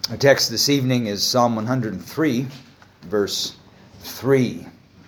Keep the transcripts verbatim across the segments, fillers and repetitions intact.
Our text this evening is Psalm one hundred three, verse three.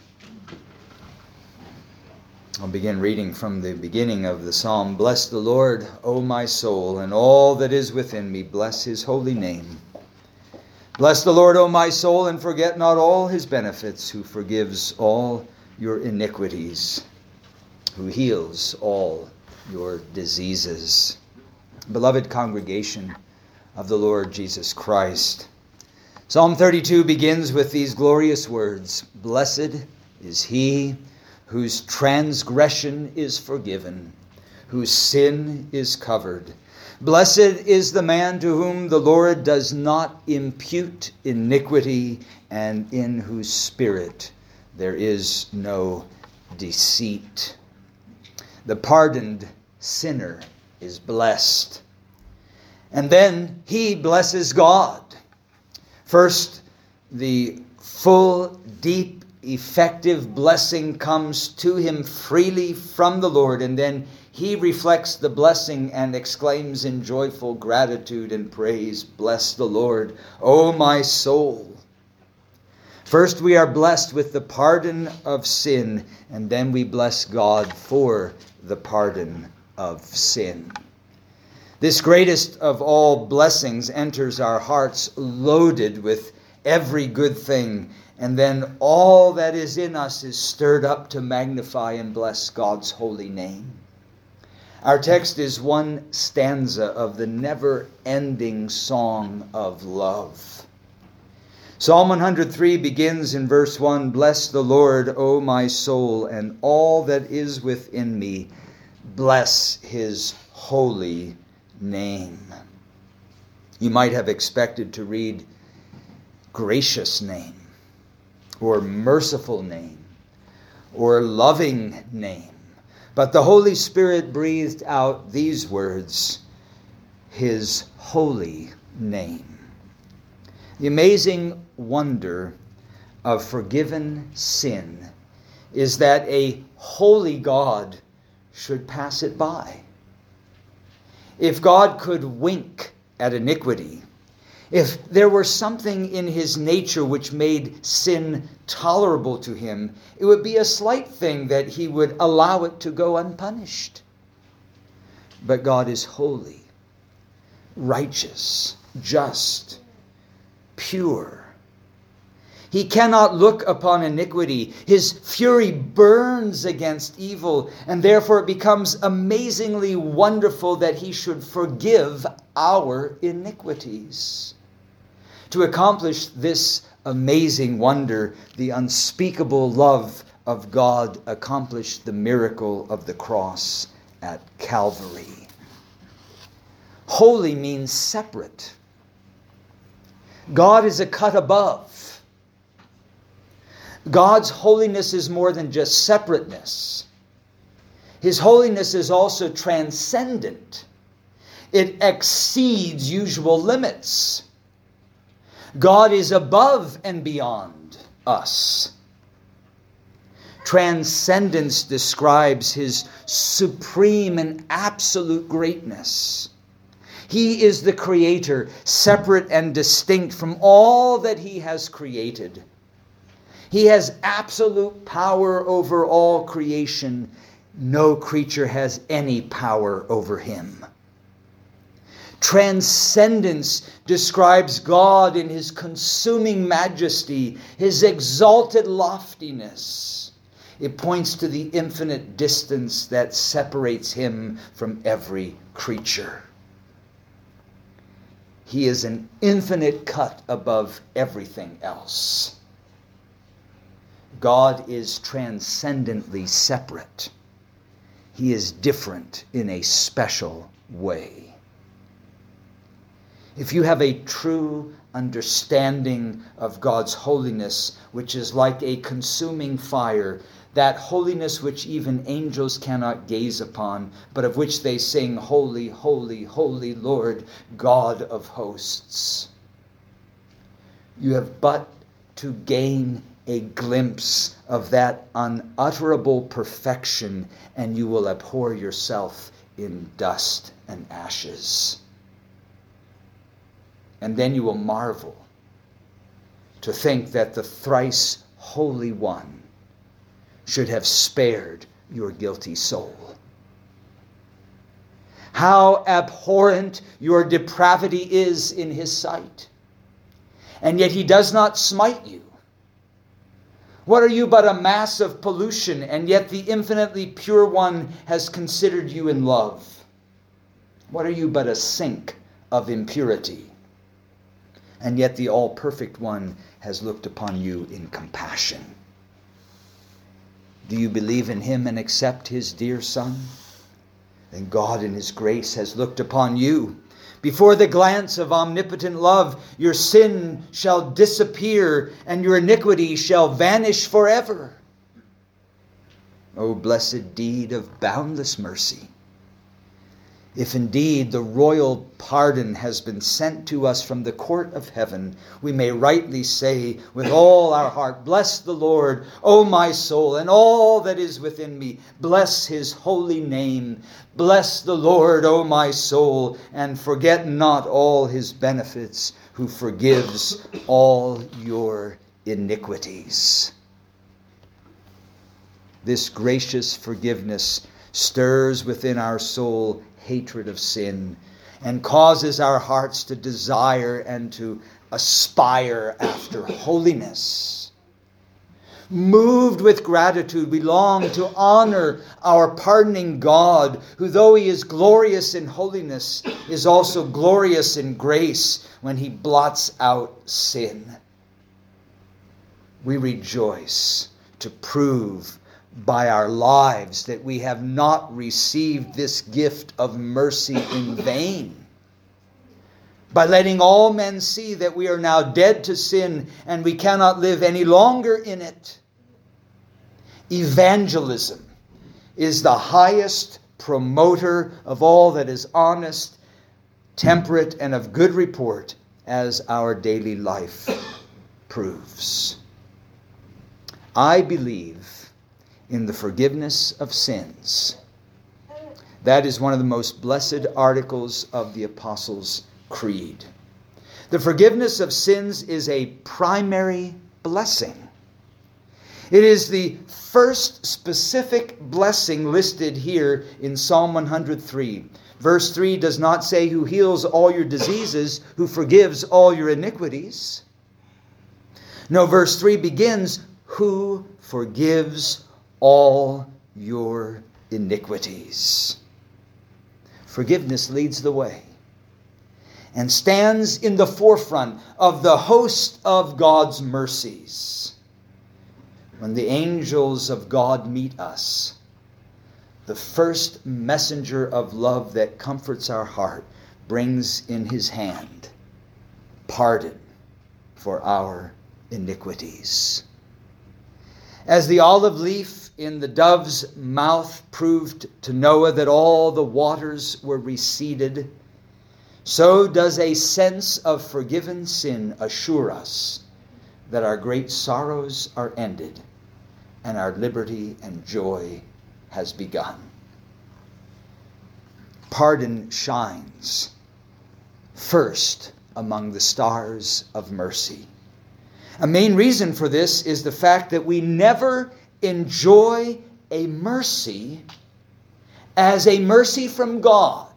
I'll begin reading from the beginning of the psalm. Bless the Lord, O my soul, and all that is within me. Bless his holy name. Bless the Lord, O my soul, and forget not all his benefits, who forgives all your iniquities, who heals all your diseases. Beloved congregation of the Lord Jesus Christ, Psalm thirty-two begins with these glorious words. Blessed is he whose transgression is forgiven, whose sin is covered. Blessed is the man to whom the Lord does not impute iniquity, and in whose spirit there is no deceit. The pardoned sinner is blessed. And then he blesses God. First, the full, deep, effective blessing comes to him freely from the Lord, and then he reflects the blessing and exclaims in joyful gratitude and praise, bless the Lord, O my soul. First, we are blessed with the pardon of sin, and then we bless God for the pardon of sin. This greatest of all blessings enters our hearts loaded with every good thing, and then all that is in us is stirred up to magnify and bless God's holy name. Our text is one stanza of the never-ending song of love. Psalm one hundred three begins in verse one, Bless the Lord, O my soul, and all that is within me. Bless his holy name. You might have expected to read gracious name, or merciful name, or loving name. But the Holy Spirit breathed out these words, his holy name. The amazing wonder of forgiven sin is that a holy God should pass it by. If God could wink at iniquity, if there were something in his nature which made sin tolerable to him, it would be a slight thing that he would allow it to go unpunished. But God is holy, righteous, just, pure. He cannot look upon iniquity. His fury burns against evil, and therefore it becomes amazingly wonderful that he should forgive our iniquities. To accomplish this amazing wonder, the unspeakable love of God accomplished the miracle of the cross at Calvary. Holy means separate. God is a cut above. God's holiness is more than just separateness. His holiness is also transcendent. It exceeds usual limits. God is above and beyond us. Transcendence describes his supreme and absolute greatness. He is the creator, separate and distinct from all that he has created. He has absolute power over all creation. No creature has any power over him. Transcendence describes God in his consuming majesty, his exalted loftiness. It points to the infinite distance that separates him from every creature. He is an infinite cut above everything else. God is transcendently separate. He is different in a special way. If you have a true understanding of God's holiness, which is like a consuming fire, that holiness which even angels cannot gaze upon, but of which they sing, Holy, holy, holy Lord, God of hosts. You have but to gain a glimpse of that unutterable perfection, and you will abhor yourself in dust and ashes. And then you will marvel to think that the thrice Holy One should have spared your guilty soul. How abhorrent your depravity is in his sight. And yet he does not smite you. What are you but a mass of pollution, and yet the infinitely pure one has considered you in love? What are you but a sink of impurity, and yet the all-perfect one has looked upon you in compassion? Do you believe in him and accept his dear Son? Then God in his grace has looked upon you. Before the glance of omnipotent love, your sin shall disappear and your iniquity shall vanish forever. O blessed deed of boundless mercy! If indeed the royal pardon has been sent to us from the court of heaven, we may rightly say with all our heart, "Bless the Lord, O my soul, and all that is within me. Bless his holy name. Bless the Lord, O my soul, and forget not all his benefits, who forgives all your iniquities." This gracious forgiveness stirs within our soul hatred of sin and causes our hearts to desire and to aspire after holiness. Moved with gratitude, we long to honor our pardoning God, who, though he is glorious in holiness, is also glorious in grace when he blots out sin. We rejoice to prove by our lives that we have not received this gift of mercy in vain. By letting all men see that we are now dead to sin and we cannot live any longer in it. Evangelism is the highest promoter of all that is honest, temperate, and of good report, as our daily life proves. I believe in the forgiveness of sins. That is one of the most blessed articles of the Apostles' Creed. The forgiveness of sins is a primary blessing. It is the first specific blessing listed here in Psalm one hundred three. Verse three does not say who heals all your diseases, who forgives all your iniquities. No, verse three begins, who forgives all your iniquities. Forgiveness leads the way and stands in the forefront of the host of God's mercies. When the angels of God meet us, the first messenger of love that comforts our heart brings in his hand pardon for our iniquities. As the olive leaf in the dove's mouth proved to Noah that all the waters were receded, so does a sense of forgiven sin assure us that our great sorrows are ended and our liberty and joy has begun. Pardon shines first among the stars of mercy. A main reason for this is the fact that we never enjoy a mercy as a mercy from God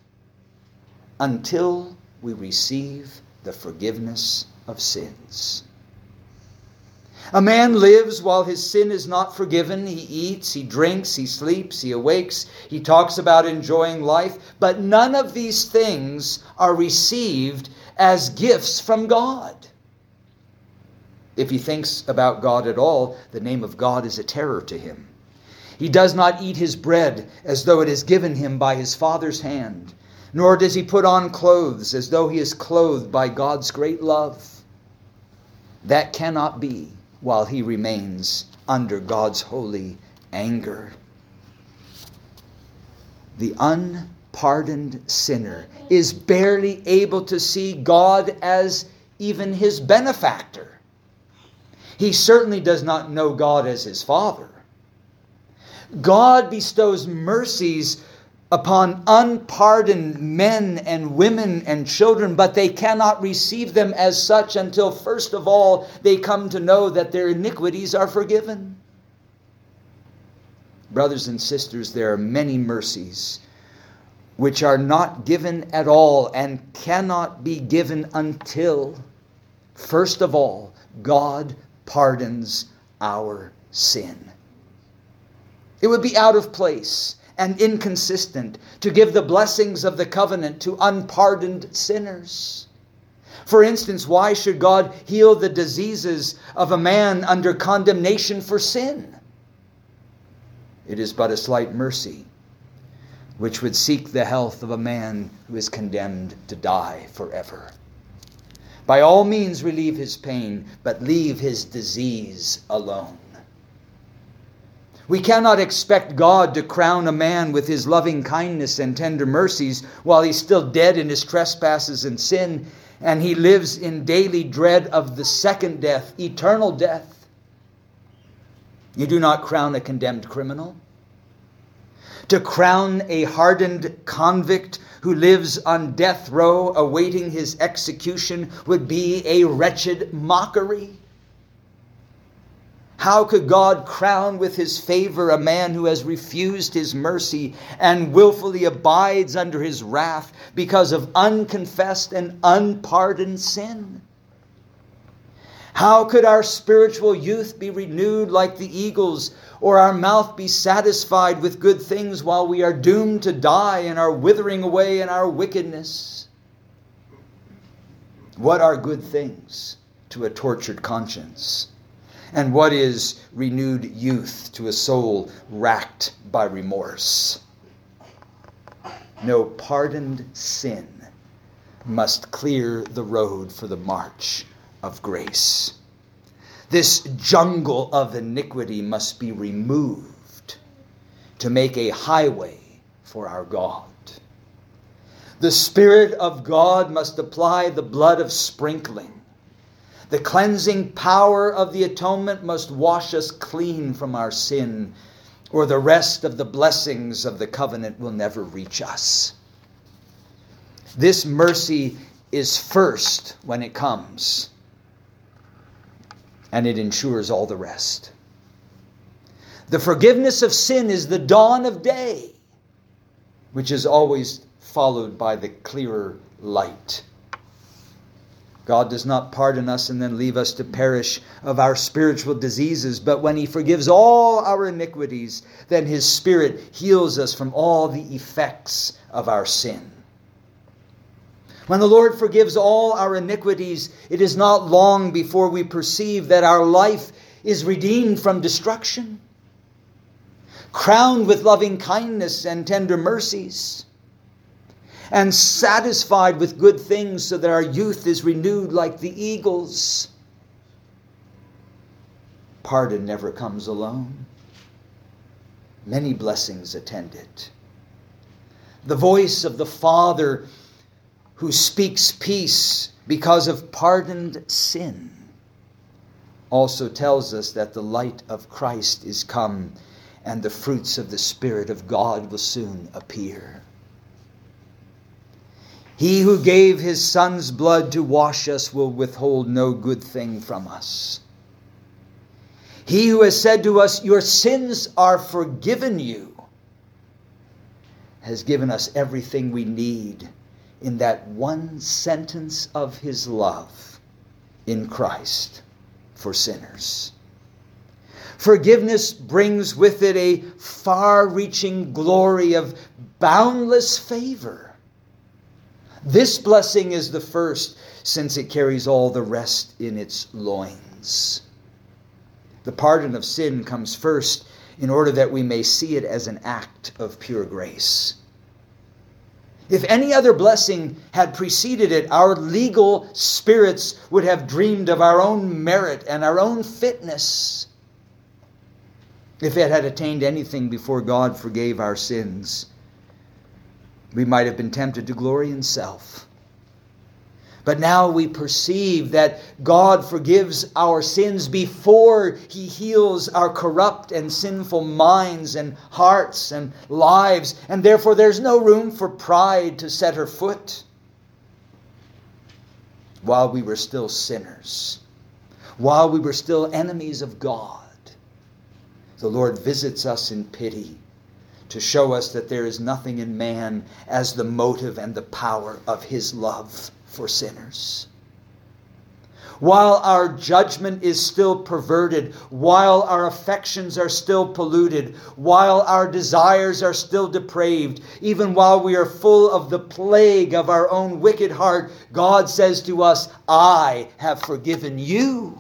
until we receive the forgiveness of sins. A man lives while his sin is not forgiven. He eats, he drinks, he sleeps, he awakes, he talks about enjoying life, but none of these things are received as gifts from God. If he thinks about God at all, the name of God is a terror to him. He does not eat his bread as though it is given him by his Father's hand, nor does he put on clothes as though he is clothed by God's great love. That cannot be while he remains under God's holy anger. The unpardoned sinner is barely able to see God as even his benefactor. He certainly does not know God as his Father. God bestows mercies upon unpardoned men and women and children, but they cannot receive them as such until first of all they come to know that their iniquities are forgiven. Brothers and sisters, there are many mercies which are not given at all and cannot be given until, first of all, God pardons our sin. It would be out of place and inconsistent to give the blessings of the covenant to unpardoned sinners. For instance, why should God heal the diseases of a man under condemnation for sin? It is but a slight mercy which would seek the health of a man who is condemned to die forever. By all means relieve his pain, but leave his disease alone. We cannot expect God to crown a man with his loving kindness and tender mercies while he's still dead in his trespasses and sin, and he lives in daily dread of the second death, eternal death. You do not crown a condemned criminal. To crown a hardened convict who lives on death row awaiting his execution would be a wretched mockery. How could God crown with his favor a man who has refused his mercy and willfully abides under his wrath because of unconfessed and unpardoned sin? How could our spiritual youth be renewed like the eagles, or our mouth be satisfied with good things while we are doomed to die and are withering away in our wickedness? What are good things to a tortured conscience? And what is renewed youth to a soul racked by remorse? No, pardoned sin must clear the road for the march of grace. This jungle of iniquity must be removed to make a highway for our God. The Spirit of God must apply the blood of sprinkling. The cleansing power of the atonement must wash us clean from our sin, or the rest of the blessings of the covenant will never reach us. This mercy is first when it comes, and it ensures all the rest. The forgiveness of sin is the dawn of day, which is always followed by the clearer light. God does not pardon us and then leave us to perish of our spiritual diseases, but when he forgives all our iniquities, then his Spirit heals us from all the effects of our sin. When the Lord forgives all our iniquities, it is not long before we perceive that our life is redeemed from destruction, crowned with loving kindness and tender mercies, and satisfied with good things so that our youth is renewed like the eagles. Pardon never comes alone. Many blessings attend it. The voice of the Father who speaks peace because of pardoned sin also tells us that the light of Christ is come and the fruits of the Spirit of God will soon appear. He who gave his Son's blood to wash us will withhold no good thing from us. He who has said to us, "Your sins are forgiven you," has given us everything we need in that one sentence of his love in Christ for sinners. Forgiveness brings with it a far-reaching glory of boundless favor. This blessing is the first, since it carries all the rest in its loins. The pardon of sin comes first in order that we may see it as an act of pure grace. If any other blessing had preceded it, our legal spirits would have dreamed of our own merit and our own fitness. If it had attained anything before God forgave our sins, we might have been tempted to glory in self. But now we perceive that God forgives our sins before He heals our corrupt and sinful minds and hearts and lives. And therefore there's no room for pride to set her foot. While we were still sinners, while we were still enemies of God, the Lord visits us in pity to show us that there is nothing in man as the motive and the power of His love for sinners. While our judgment is still perverted, while our affections are still polluted, while our desires are still depraved, even while we are full of the plague of our own wicked heart, God says to us, I have forgiven you.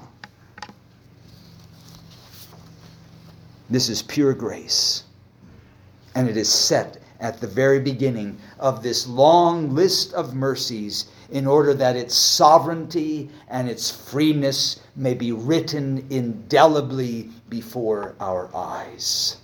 This is pure grace. And it is set at the very beginning of this long list of mercies in order that its sovereignty and its freeness may be written indelibly before our eyes.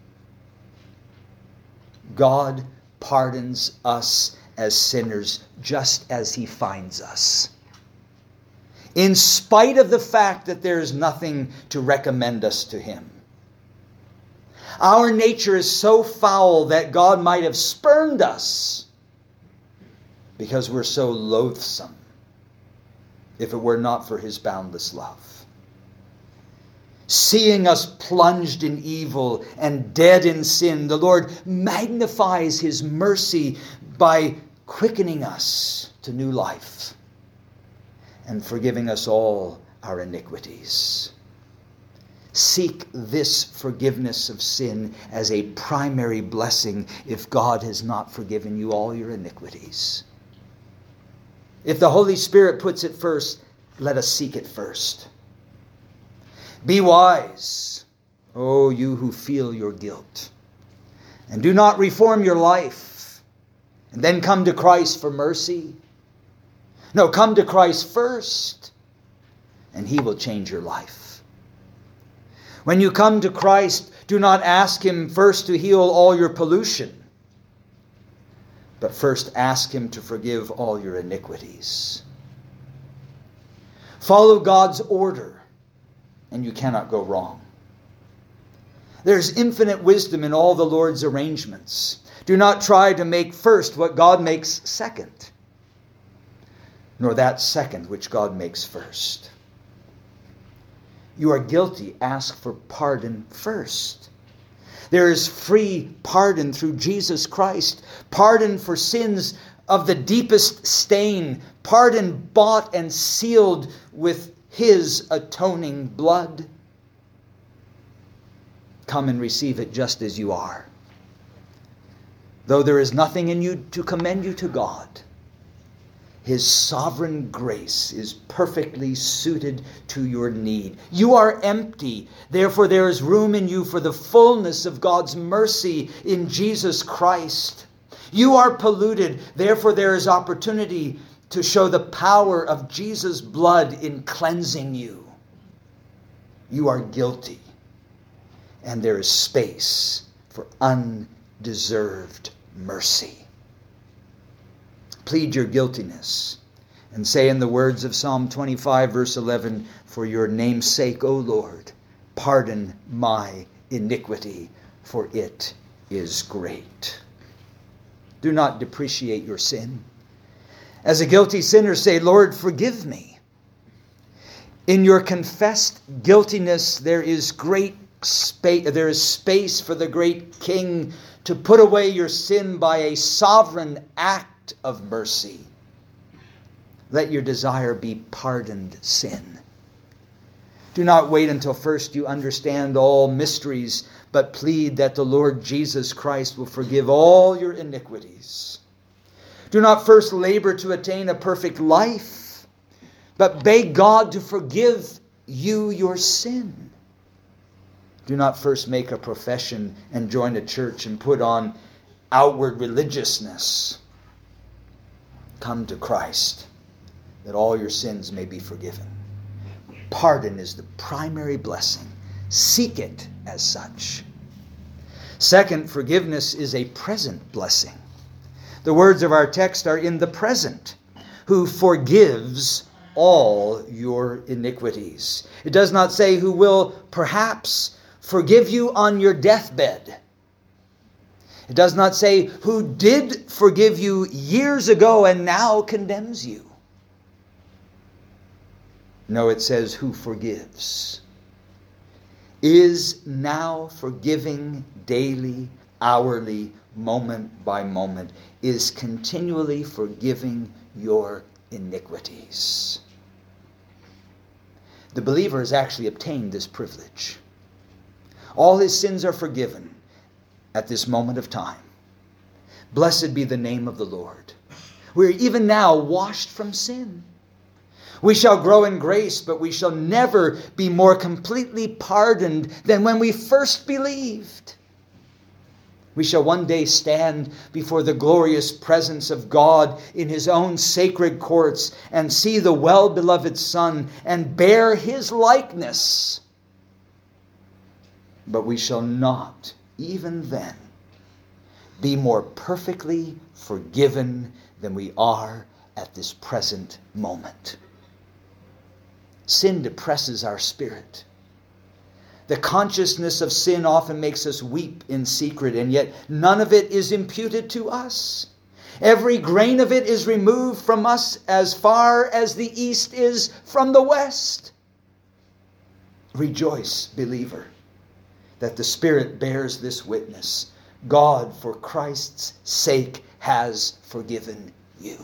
God pardons us as sinners just as He finds us, in spite of the fact that there is nothing to recommend us to Him. Our nature is so foul that God might have spurned us because we're so loathsome, if it were not for His boundless love. Seeing us plunged in evil and dead in sin, the Lord magnifies His mercy by quickening us to new life and forgiving us all our iniquities. Seek this forgiveness of sin as a primary blessing if God has not forgiven you all your iniquities. If the Holy Spirit puts it first, let us seek it first. Be wise, O you who feel your guilt, and do not reform your life, and then come to Christ for mercy. No, come to Christ first, and He will change your life. When you come to Christ, do not ask Him first to heal all your pollution, but first ask Him to forgive all your iniquities. Follow God's order, and you cannot go wrong. There's infinite wisdom in all the Lord's arrangements. Do not try to make first what God makes second, nor that second which God makes first. You are guilty, ask for pardon first. There is free pardon through Jesus Christ. Pardon for sins of the deepest stain. Pardon bought and sealed with His atoning blood. Come and receive it just as you are. Though there is nothing in you to commend you to God, His sovereign grace is perfectly suited to your need. You are empty. Therefore, there is room in you for the fullness of God's mercy in Jesus Christ. You are polluted. Therefore, there is opportunity to show the power of Jesus' blood in cleansing you. You are guilty. And there is space for undeserved mercy. Plead your guiltiness and say in the words of Psalm twenty-five, verse eleven, for your name's sake, O Lord, pardon my iniquity, for it is great. Do not depreciate your sin. As a guilty sinner, say, Lord, forgive me. In your confessed guiltiness, there is great space, there is space for the great King to put away your sin by a sovereign act of mercy. Let your desire be pardoned sin. Do not wait until first you understand all mysteries, but plead that the Lord Jesus Christ will forgive all your iniquities. Do not first labor to attain a perfect life, but beg God to forgive you your sin. Do not first make a profession and join a church and put on outward religiousness. Come to Christ, that all your sins may be forgiven. Pardon is the primary blessing. Seek it as such. Second, forgiveness is a present blessing. The words of our text are in the present. who forgives all your iniquities. It does not say who will perhaps forgive you on your deathbed. It does not say who did forgive you years ago and now condemns you. No, it says who forgives. Is now forgiving daily, hourly, moment by moment. Is continually forgiving your iniquities. The believer has actually obtained this privilege. All his sins are forgiven at this moment of time. Blessed be the name of the Lord. We are even now washed from sin. We shall grow in grace, but we shall never be more completely pardoned than when we first believed. We shall one day stand before the glorious presence of God in His own sacred courts and see the well-beloved Son and bear His likeness. But we shall not, even then, be more perfectly forgiven than we are at this present moment. Sin depresses our spirit. The consciousness of sin often makes us weep in secret, and yet none of it is imputed to us. Every grain of it is removed from us as far as the east is from the west. Rejoice, believer, that the Spirit bears this witness. God, for Christ's sake, has forgiven you.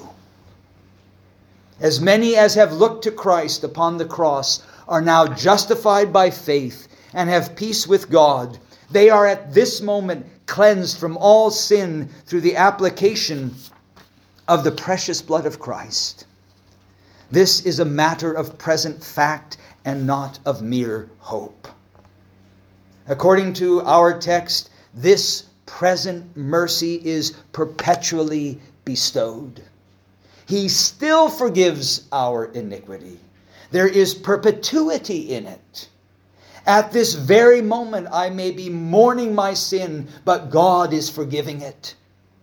As many as have looked to Christ upon the cross are now justified by faith and have peace with God. They are at this moment cleansed from all sin through the application of the precious blood of Christ. This is a matter of present fact and not of mere hope. According to our text, this present mercy is perpetually bestowed. He still forgives our iniquity. There is perpetuity in it. At this very moment, I may be mourning my sin, but God is forgiving it.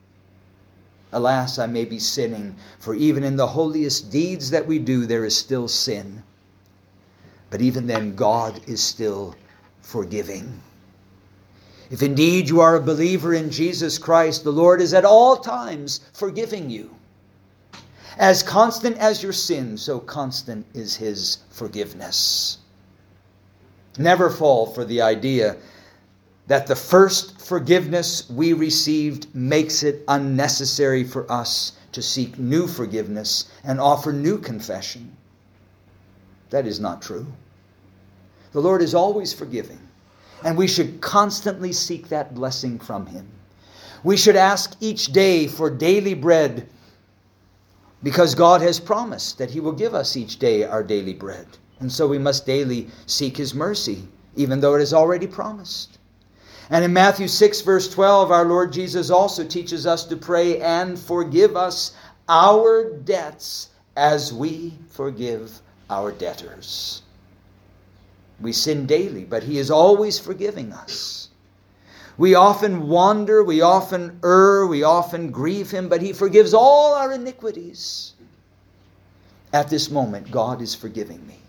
Alas, I may be sinning, for even in the holiest deeds that we do, there is still sin. But even then, God is still forgiving. If indeed you are a believer in Jesus Christ, the Lord is at all times forgiving you. As constant as your sin, so constant is His forgiveness. Never fall for the idea that the first forgiveness we received makes it unnecessary for us to seek new forgiveness and offer new confession. That is not true. The Lord is always forgiving, and we should constantly seek that blessing from Him. We should ask each day for daily bread, because God has promised that He will give us each day our daily bread. And so we must daily seek His mercy, even though it is already promised. And in Matthew six, verse twelve, our Lord Jesus also teaches us to pray, and forgive us our debts as we forgive our debtors. We sin daily, but He is always forgiving us. We often wander, we often err, we often grieve Him, but He forgives all our iniquities. At this moment, God is forgiving me.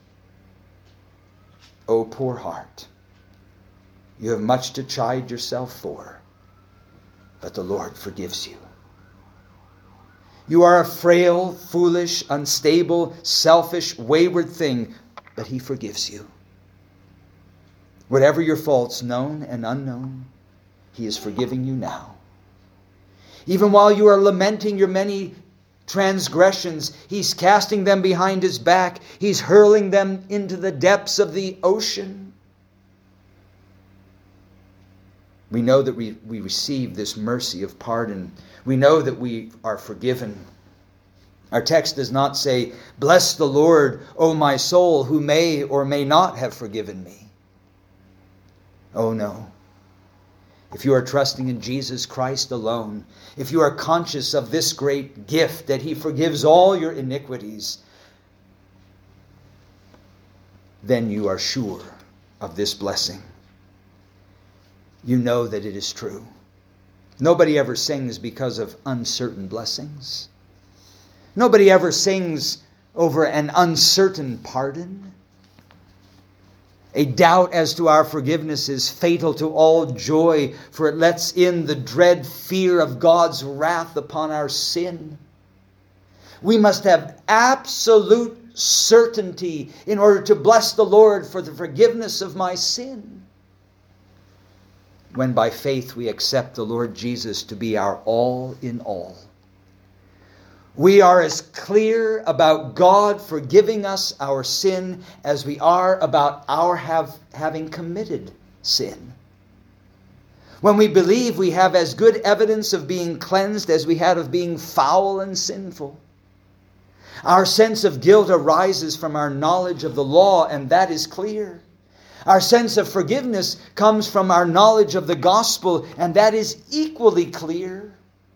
O poor heart, you have much to chide yourself for, but the Lord forgives you. You are a frail, foolish, unstable, selfish, wayward thing, but He forgives you. Whatever your faults, known and unknown, He is forgiving you now. Even while you are lamenting your many transgressions, He's casting them behind His back. He's hurling them into the depths of the ocean. We know that we, we receive this mercy of pardon. We know that we are forgiven. Our text does not say, "Bless the Lord, O my soul, who may or may not have forgiven me." Oh no. If you are trusting in Jesus Christ alone, if you are conscious of this great gift that He forgives all your iniquities, then you are sure of this blessing. You know that it is true. Nobody ever sings because of uncertain blessings. Nobody ever sings over an uncertain pardon. A doubt as to our forgiveness is fatal to all joy, for it lets in the dread fear of God's wrath upon our sin. We must have absolute certainty in order to bless the Lord for the forgiveness of my sin. When by faith we accept the Lord Jesus to be our all in all. We are as clear about God forgiving us our sin as we are about our have, having committed sin. When we believe, we have as good evidence of being cleansed as we had of being foul and sinful. Our sense of guilt arises from our knowledge of the law, and that is clear. Our sense of forgiveness comes from our knowledge of the gospel, and that is equally clear.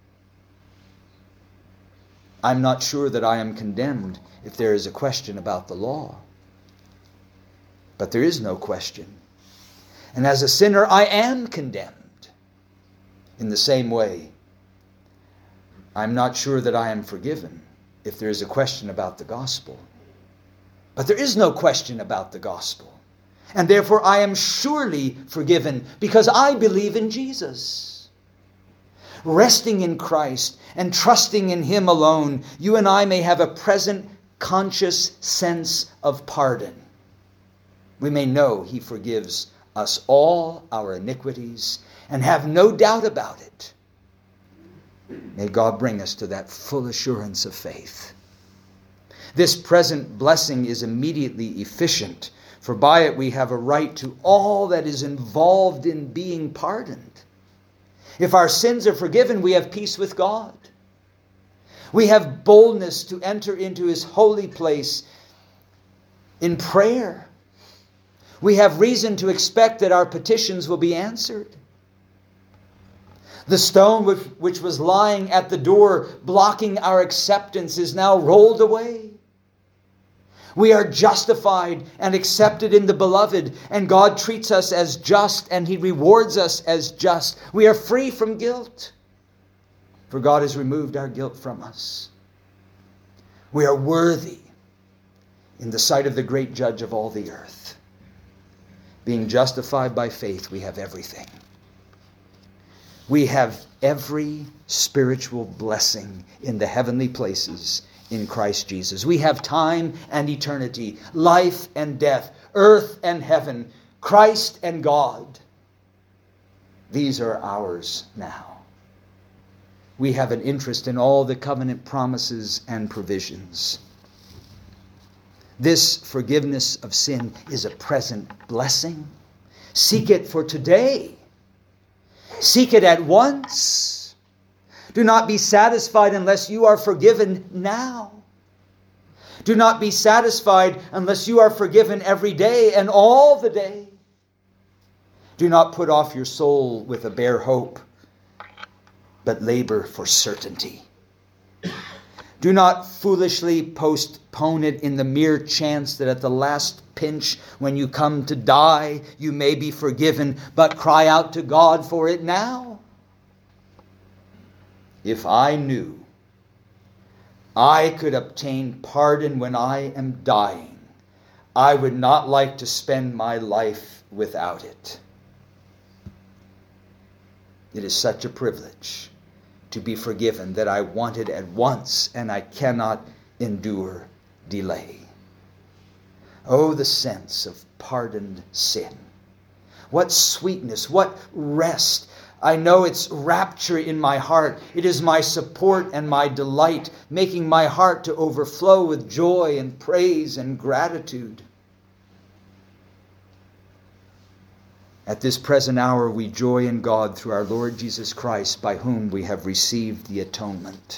I'm not sure that I am condemned if there is a question about the law. But there is no question. And as a sinner, I am condemned. In the same way, I'm not sure that I am forgiven if there is a question about the gospel. But there is no question about the gospel. And therefore I am surely forgiven because I believe in Jesus. Resting in Christ and trusting in Him alone, you and I may have a present conscious sense of pardon. We may know He forgives us all our iniquities and have no doubt about it. May God bring us to that full assurance of faith. This present blessing is immediately efficient, for by it we have a right to all that is involved in being pardoned. If our sins are forgiven, we have peace with God. We have boldness to enter into His holy place in prayer. We have reason to expect that our petitions will be answered. The stone which, which was lying at the door blocking our acceptance is now rolled away. We are justified and accepted in the beloved, and God treats us as just, and He rewards us as just. We are free from guilt, for God has removed our guilt from us. We are worthy in the sight of the great judge of all the earth. Being justified by faith, we have everything. We have every spiritual blessing in the heavenly places in Christ Jesus. We have time and eternity, life and death, earth and heaven, Christ and God. These are ours now. We have an interest in all the covenant promises and provisions. This forgiveness of sin is a present blessing. Seek it for today. Seek it at once. Do not be satisfied unless you are forgiven now. Do not be satisfied unless you are forgiven every day and all the day. Do not put off your soul with a bare hope, but labor for certainty. Do not foolishly postpone it in the mere chance that at the last pinch, when you come to die, you may be forgiven, but cry out to God for it now. If I knew I could obtain pardon when I am dying, I would not like to spend my life without it. It is such a privilege to be forgiven that I want it at once, and I cannot endure delay. Oh, the sense of pardoned sin. What sweetness, what rest. I know it's rapture in my heart. It is my support and my delight, making my heart to overflow with joy and praise and gratitude. At this present hour, we joy in God through our Lord Jesus Christ, by whom we have received the atonement.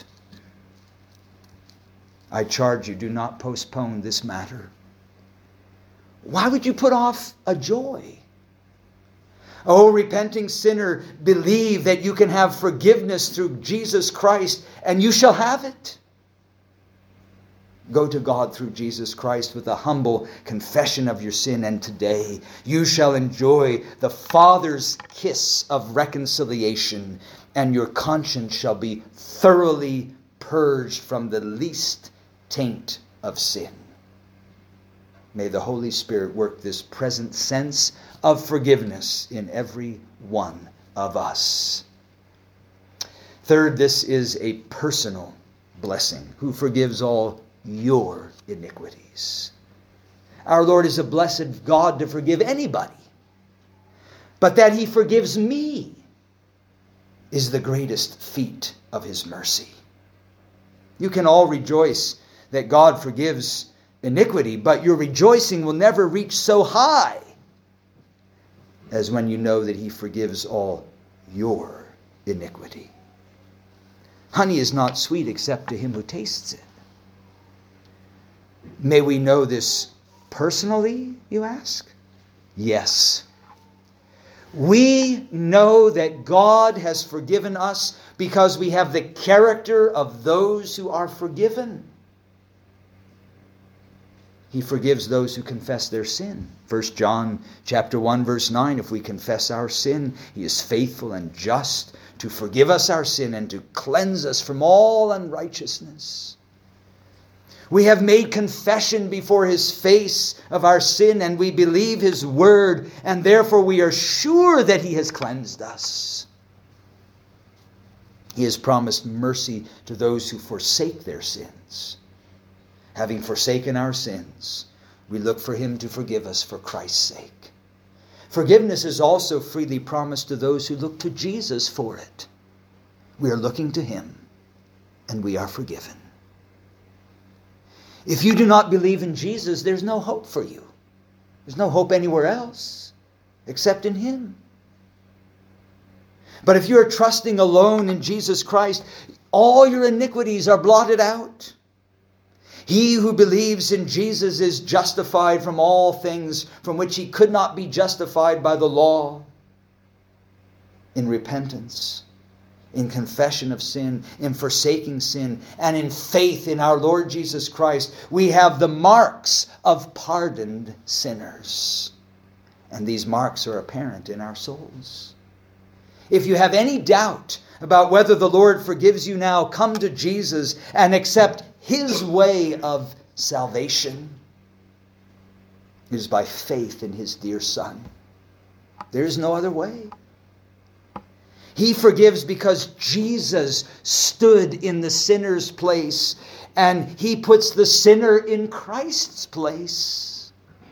I charge you, do not postpone this matter. Why would you put off a joy? Oh, repenting sinner, believe that you can have forgiveness through Jesus Christ, and you shall have it. Go to God through Jesus Christ with a humble confession of your sin, and today you shall enjoy the Father's kiss of reconciliation, and your conscience shall be thoroughly purged from the least taint of sin. May the Holy Spirit work this present sense of forgiveness in every one of us. Third, this is a personal blessing, who forgives all your iniquities. Our Lord is a blessed God to forgive anybody. But that he forgives me is the greatest feat of his mercy. You can all rejoice that God forgives iniquity, but your rejoicing will never reach so high as when you know that he forgives all your iniquity. Honey is not sweet except to him who tastes it. May we know this personally, you ask? Yes. We know that God has forgiven us because we have the character of those who are forgiven. He forgives those who confess their sin. First John chapter one, verse nine, if we confess our sin, he is faithful and just to forgive us our sin and to cleanse us from all unrighteousness. We have made confession before his face of our sin, and we believe his word, and therefore we are sure that he has cleansed us. He has promised mercy to those who forsake their sins. Having forsaken our sins, we look for him to forgive us for Christ's sake. Forgiveness is also freely promised to those who look to Jesus for it. We are looking to him, and we are forgiven. If you do not believe in Jesus, there's no hope for you. There's no hope anywhere else except in him. But if you're trusting alone in Jesus Christ, all your iniquities are blotted out. He who believes in Jesus is justified from all things from which he could not be justified by the law. In repentance, in confession of sin, in forsaking sin, and in faith in our Lord Jesus Christ, we have the marks of pardoned sinners. And these marks are apparent in our souls. If you have any doubt about whether the Lord forgives you now, come to Jesus and accept his way of salvation. It is by faith in his dear Son. There is no other way. He forgives because Jesus stood in the sinner's place, and he puts the sinner in Christ's place.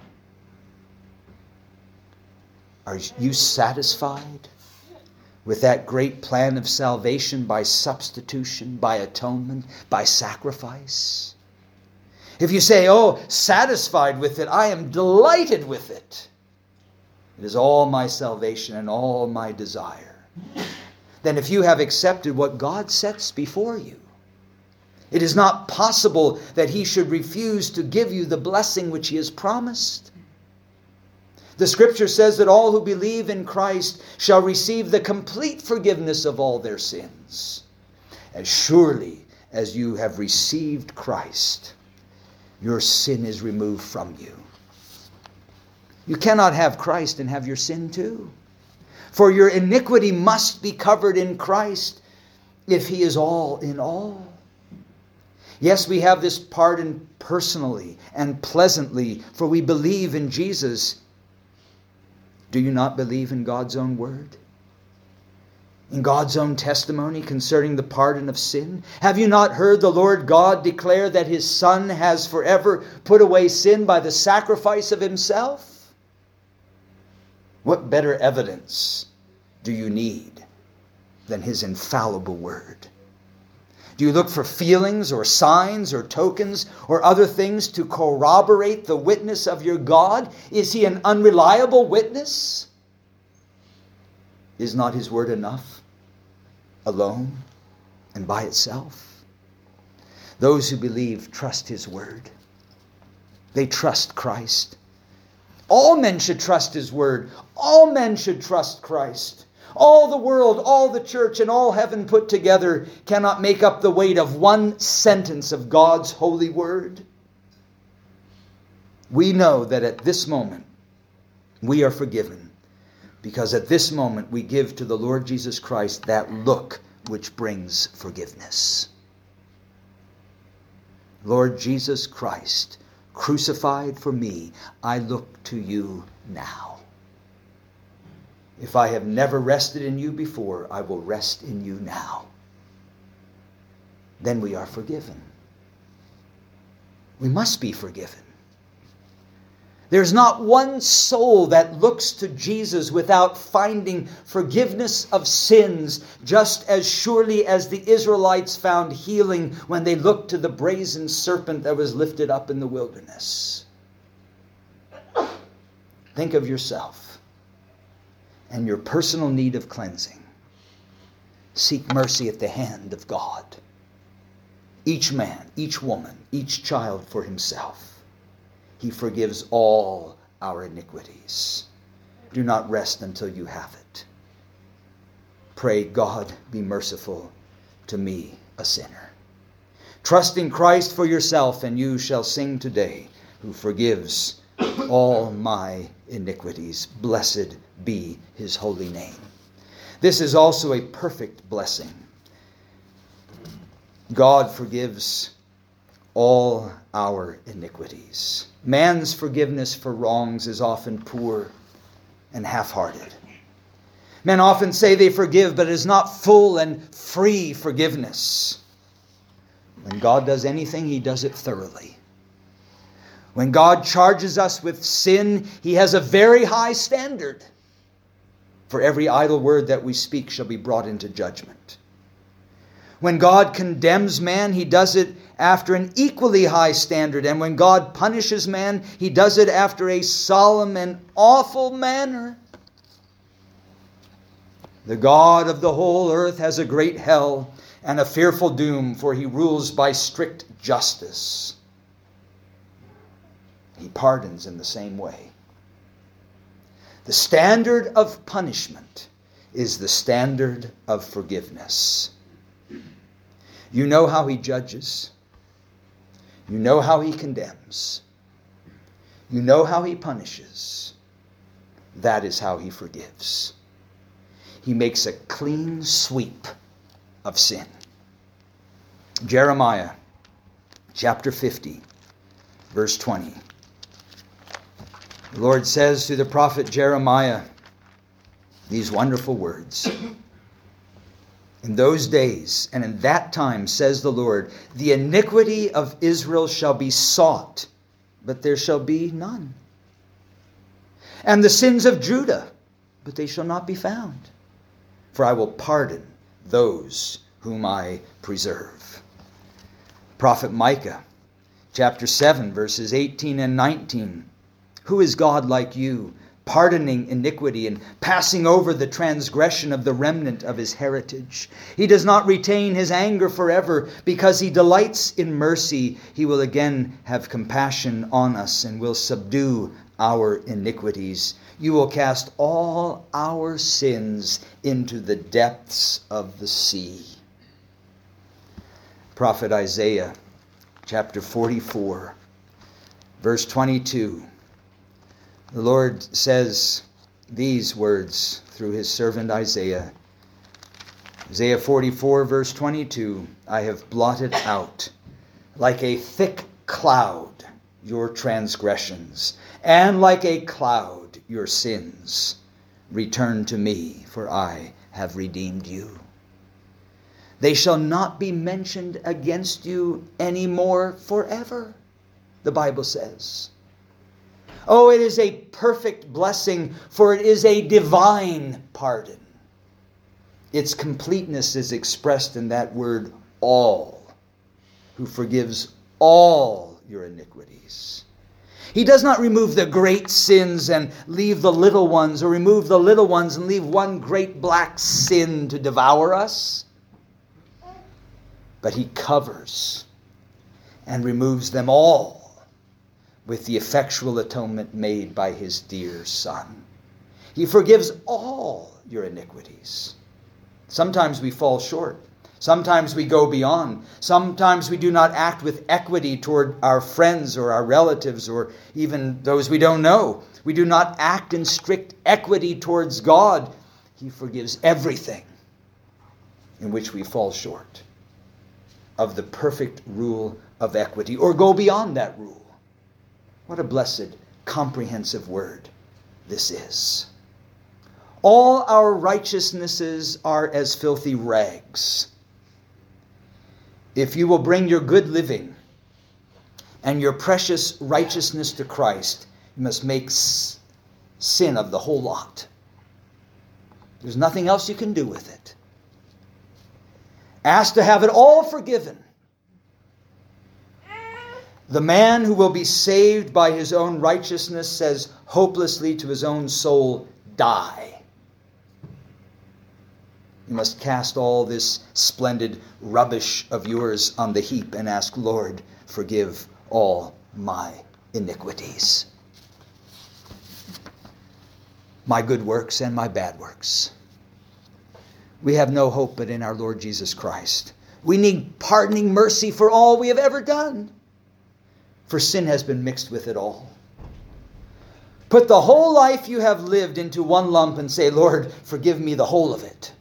Are you satisfied with that great plan of salvation by substitution, by atonement, by sacrifice? If you say, oh, satisfied with it, I am delighted with it. It is all my salvation and all my desire. Then if you have accepted what God sets before you, it is not possible that he should refuse to give you the blessing which he has promised. The scripture says that all who believe in Christ shall receive the complete forgiveness of all their sins. As surely as you have received Christ, your sin is removed from you. You cannot have Christ and have your sin too. For your iniquity must be covered in Christ if he is all in all. Yes, we have this pardon personally and pleasantly, for we believe in Jesus. Do you not believe in God's own word? In God's own testimony concerning the pardon of sin? Have you not heard the Lord God declare that his Son has forever put away sin by the sacrifice of himself? What better evidence do you need than his infallible word? Do you look for feelings or signs or tokens or other things to corroborate the witness of your God? Is he an unreliable witness? Is not his word enough, alone and by itself? Those who believe trust his word. They trust Christ. All men should trust his word. All men should trust Christ. All the world, all the church, and all heaven put together cannot make up the weight of one sentence of God's holy word. We know that at this moment we are forgiven, because at this moment we give to the Lord Jesus Christ that look which brings forgiveness. Lord Jesus Christ, crucified for me, I look to you now. If I have never rested in you before, I will rest in you now. Then we are forgiven. We must be forgiven. There's not one soul that looks to Jesus without finding forgiveness of sins, just as surely as the Israelites found healing when they looked to the brazen serpent that was lifted up in the wilderness. Think of yourself and your personal need of cleansing. Seek mercy at the hand of God. Each man, each woman, each child for himself. He forgives all our iniquities. Do not rest until you have it. Pray, God, be merciful to me, a sinner. Trust in Christ for yourself, and you shall sing today, who forgives all my iniquities. Blessed be his holy name. This is also a perfect blessing. God forgives all our iniquities. Man's forgiveness for wrongs is often poor and half-hearted. Men often say they forgive, but it is not full and free forgiveness. When God does anything, he does it thoroughly. When God charges us with sin, he has a very high standard. For every idle word that we speak shall be brought into judgment. When God condemns man, he does it after an equally high standard. And when God punishes man, he does it after a solemn and awful manner. The God of the whole earth has a great hell and a fearful doom, for he rules by strict justice. He pardons in the same way. The standard of punishment is the standard of forgiveness. You know how he judges. You know how he condemns. You know how he punishes. That is how he forgives. He makes a clean sweep of sin. Jeremiah chapter fifty, verse twenty. The Lord says to the prophet Jeremiah these wonderful words. In those days and in that time, says the Lord, the iniquity of Israel shall be sought, but there shall be none. And the sins of Judah, but they shall not be found. For I will pardon those whom I preserve. Prophet Micah, chapter seven, verses eighteen and nineteen. Who is God like you, pardoning iniquity and passing over the transgression of the remnant of his heritage? He does not retain his anger forever, because he delights in mercy. He will again have compassion on us and will subdue our iniquities. You will cast all our sins into the depths of the sea. Prophet Isaiah, chapter forty-four, verse twenty-two. The Lord says these words through his servant Isaiah. Isaiah forty-four, verse twenty-two. I have blotted out like a thick cloud your transgressions, and like a cloud your sins. Return to me, for I have redeemed you. They shall not be mentioned against you any more forever, the Bible says. Oh, it is a perfect blessing, for it is a divine pardon. Its completeness is expressed in that word, all, who forgives all your iniquities. He does not remove the great sins and leave the little ones, or remove the little ones and leave one great black sin to devour us. But he covers and removes them all with the effectual atonement made by his dear Son. He forgives all your iniquities. Sometimes we fall short. Sometimes we go beyond. Sometimes we do not act with equity toward our friends or our relatives or even those we don't know. We do not act in strict equity towards God. He forgives everything in which we fall short of the perfect rule of equity or go beyond that rule. What a blessed, comprehensive word this is. All our righteousnesses are as filthy rags. If you will bring your good living and your precious righteousness to Christ, you must make s- sin of the whole lot. There's nothing else you can do with it. Ask to have it all forgiven. The man who will be saved by his own righteousness says hopelessly to his own soul, die. You must cast all this splendid rubbish of yours on the heap and ask, Lord, forgive all my iniquities. My good works and my bad works. We have no hope but in our Lord Jesus Christ. We need pardoning mercy for all we have ever done, for sin has been mixed with it all. Put the whole life you have lived into one lump and say, Lord, forgive me the whole of it.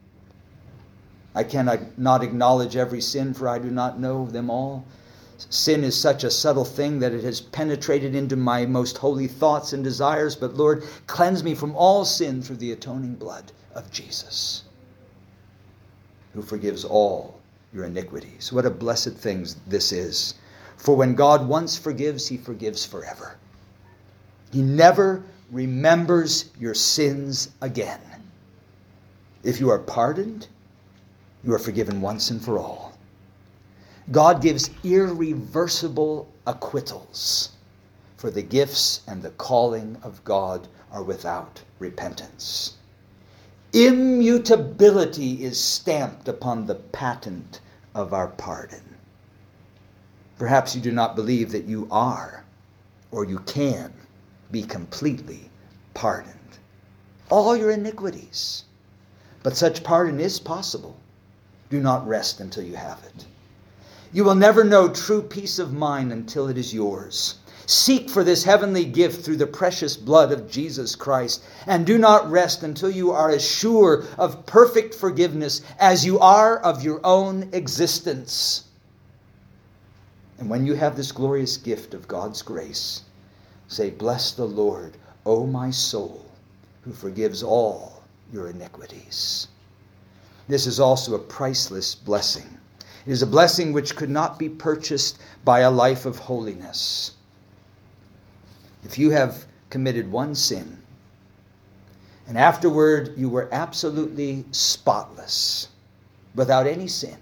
I cannot not acknowledge every sin, for I do not know them all. Sin is such a subtle thing that it has penetrated into my most holy thoughts and desires. But Lord, cleanse me from all sin through the atoning blood of Jesus, who forgives all your iniquities. What a blessed thing this is. For when God once forgives, he forgives forever. He never remembers your sins again. If you are pardoned, you are forgiven once and for all. God gives irreversible acquittals, for the gifts and the calling of God are without repentance. Immutability is stamped upon the patent of our pardon. Perhaps you do not believe that you are, or you can, be completely pardoned. All your iniquities. But such pardon is possible. Do not rest until you have it. You will never know true peace of mind until it is yours. Seek for this heavenly gift through the precious blood of Jesus Christ, and do not rest until you are as sure of perfect forgiveness as you are of your own existence. And when you have this glorious gift of God's grace, say, bless the Lord, O my soul, who forgives all your iniquities. This is also a priceless blessing. It is a blessing which could not be purchased by a life of holiness. If you have committed one sin, and afterward you were absolutely spotless, without any sin,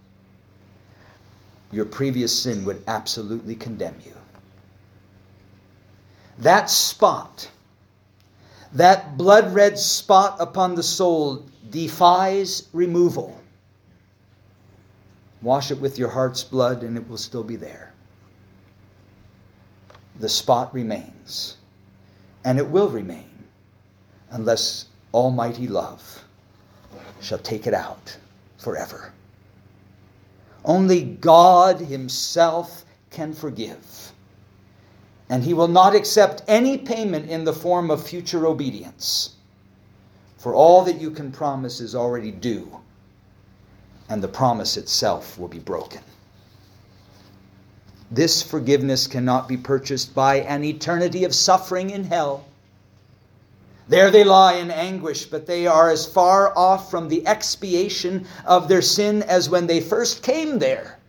your previous sin would absolutely condemn you. That spot, that blood-red spot upon the soul, defies removal. Wash it with your heart's blood and it will still be there. The spot remains, and it will remain unless almighty love shall take it out forever. Only God himself can forgive, and he will not accept any payment in the form of future obedience, for all that you can promise is already due, and the promise itself will be broken. This forgiveness cannot be purchased by an eternity of suffering in hell. There they lie in anguish, but they are as far off from the expiation of their sin as when they first came there.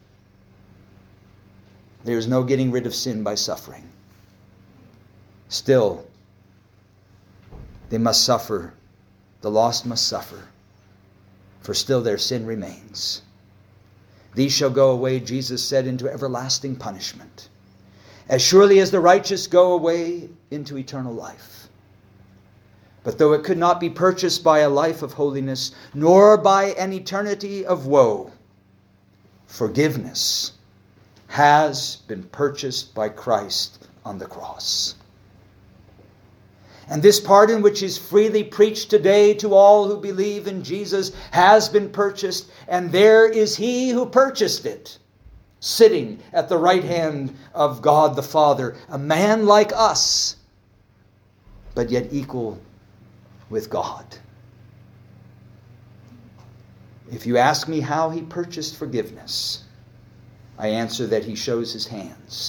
There is no getting rid of sin by suffering. Still, they must suffer. The lost must suffer, for still their sin remains. These shall go away, Jesus said, into everlasting punishment, as surely as the righteous go away into eternal life. But though it could not be purchased by a life of holiness, nor by an eternity of woe, forgiveness has been purchased by Christ on the cross. And this pardon which is freely preached today to all who believe in Jesus has been purchased, and there is he who purchased it, sitting at the right hand of God the Father, a man like us, but yet equal with God. If you ask me how he purchased forgiveness, I answer that he shows his hands.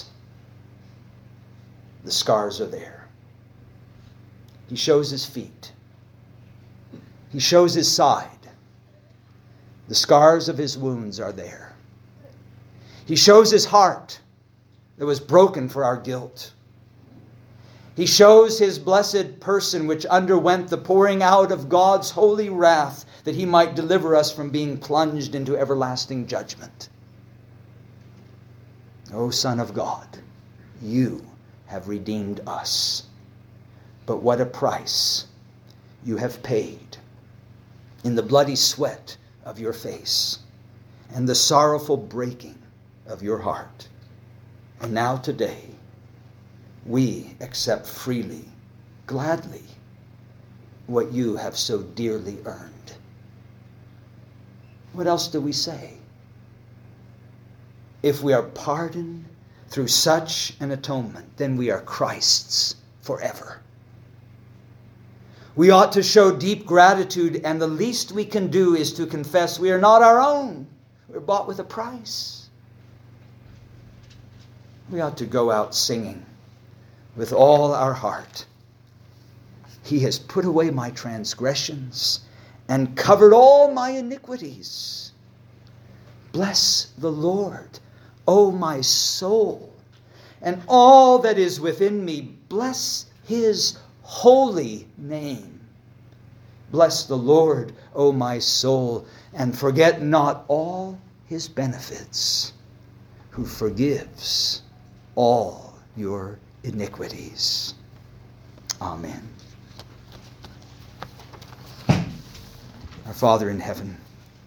The scars are there. He shows his feet. He shows his side. The scars of his wounds are there. He shows his heart that was broken for our guilt. He shows his blessed person which underwent the pouring out of God's holy wrath that he might deliver us from being plunged into everlasting judgment. O Son of God, you have redeemed us. But what a price you have paid in the bloody sweat of your face and the sorrowful breaking of your heart. And now today, we accept freely, gladly, what you have so dearly earned. What else do we say? If we are pardoned through such an atonement, then we are Christ's forever. We ought to show deep gratitude, and the least we can do is to confess we are not our own. We're bought with a price. We ought to go out singing with all our heart. He has put away my transgressions and covered all my iniquities. Bless the Lord, O my soul, and all that is within me. Bless his holy name. Bless the Lord, O my soul, and forget not all his benefits, who forgives all your iniquities. Amen. Our Father in heaven,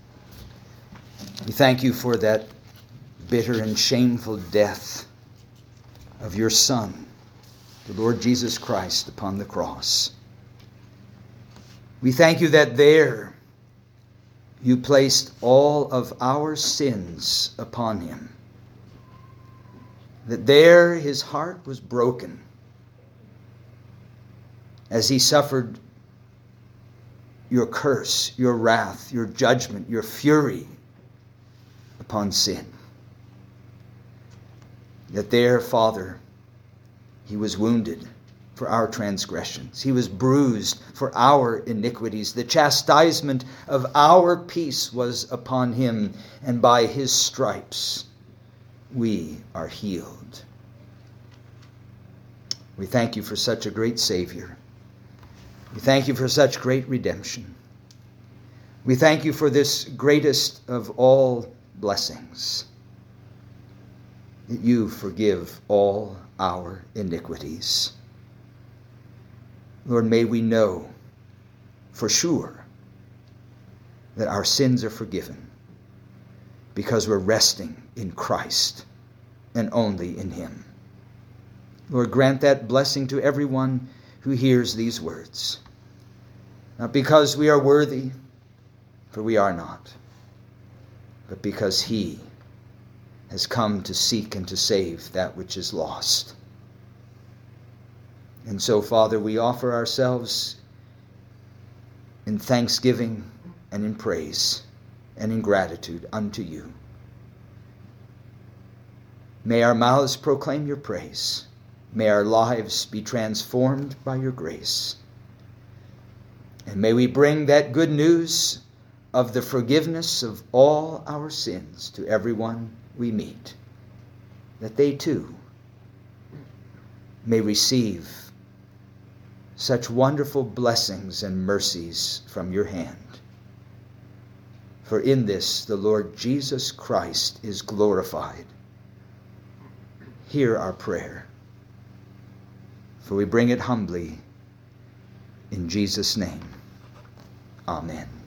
we thank you for that bitter and shameful death of your Son, the Lord Jesus Christ, upon the cross. We thank you that there you placed all of our sins upon him. That there his heart was broken as he suffered your curse, your wrath, your judgment, your fury upon sin. That there, Father, he was wounded for our transgressions. He was bruised for our iniquities. The chastisement of our peace was upon him, and by his stripes we are healed. We thank you for such a great Savior. We thank you for such great redemption. We thank you for this greatest of all blessings, that you forgive all our iniquities. Lord, may we know for sure that our sins are forgiven because we're resting in Christ and only in him. Lord, grant that blessing to everyone who hears these words, not because we are worthy, for we are not, but because he has come to seek and to save that which is lost. And so, Father, we offer ourselves in thanksgiving and in praise and in gratitude unto you. May our mouths proclaim your praise. May our lives be transformed by your grace. And may we bring that good news of the forgiveness of all our sins to everyone we meet, that they too may receive such wonderful blessings and mercies from your hand. For in this the Lord Jesus Christ is glorified. Hear our prayer, for we bring it humbly in Jesus' name. Amen.